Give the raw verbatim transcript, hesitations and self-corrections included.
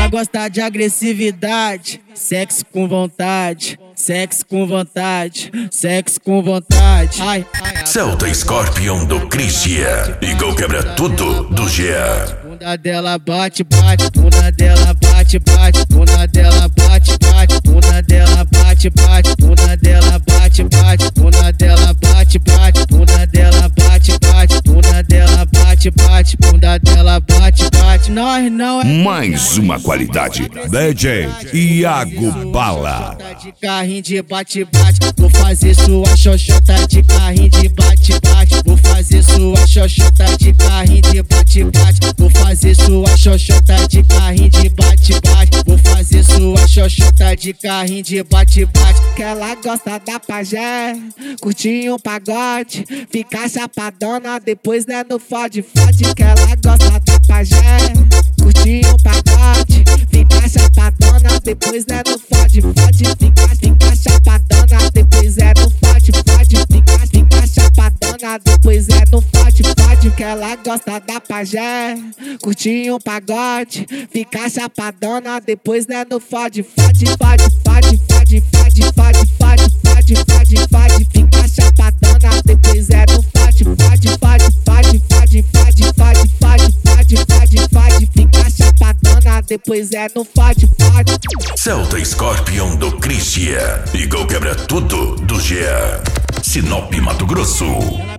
Ela gosta de agressividade, sexo com vontade, sexo com vontade, sexo com vontade. Ai, ai, Celta Scorpion do Christian. Igor quebra tudo do Jean. Bunda dela bate, bate, bunda dela bate, bate, bunda dela bate, bate, bunda dela bate, bate, bunda dela bate, bate, bunda dela bate, bate, bunda dela bate, bate, bunda dela bate, bate, bunda dela bate, bate. Nós não é Mais uma qualidade. D J Iago Bala. de carrinho de bate, bate. Vou fazer sua xoxota de carrinho de bate, bate. Vou fazer sua xoxota de carrinho de bate, bate. Vou fazer sua xoxota de carrinho de bate, bate. Vou fazer sua xoxota de carrinho de bate, bate. Que ela gosta da pajé, curtir um pagode, ficar chapadona, depois né no fode, fode. Que ela gosta da pajé, curtir um pagode, ficar chapadona, depois né no fode, fode. Ficar, ficar chapadona, depois é no fode, fode. Ficar, ficar chapadona, depois é no fode, fode. Que ela gosta da pajé, curtir um pagode, ficar chapadona, depois né no fode, fode, fode, fode, fode, fode, fode, fode, fode, fode, fode. Ficar chapadona, depois é no fode, fode, fode, fode, fode, fode, fode, fode, fode, fode, fode. Ficar chapadona, depois é no fode, fode. Celta Scorpion do Christian. Igor quebra tudo do Jean. Sinop, Mato Grosso.